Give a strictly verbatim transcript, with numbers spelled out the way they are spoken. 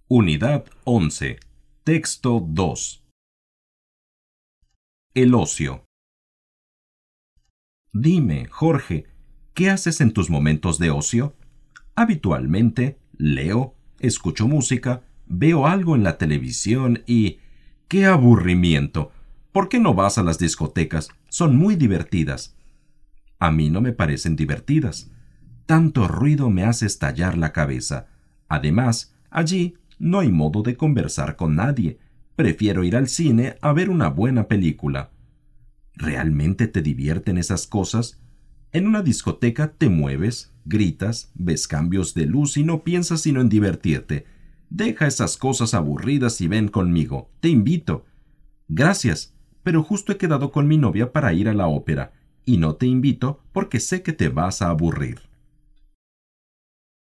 Unidad once. Texto dos. El ocio. Dime, Jorge, ¿qué haces en tus momentos de ocio? Habitualmente leo, escucho música, veo algo en la televisión y... ¡Qué aburrimiento! ¿Por qué no vas a las discotecas? Son muy divertidas. A mí no me parecen divertidas. Tanto ruido me hace estallar la cabeza. Además, allí no hay modo de conversar con nadie. Prefiero ir al cine a ver una buena película. ¿Realmente te divierten esas cosas? En una discoteca te mueves, gritas, ves cambios de luz y no piensas sino en divertirte. Deja esas cosas aburridas y ven conmigo. Te invito. Gracias, pero justo he quedado con mi novia para ir a la ópera, y no te invito porque sé que te vas a aburrir.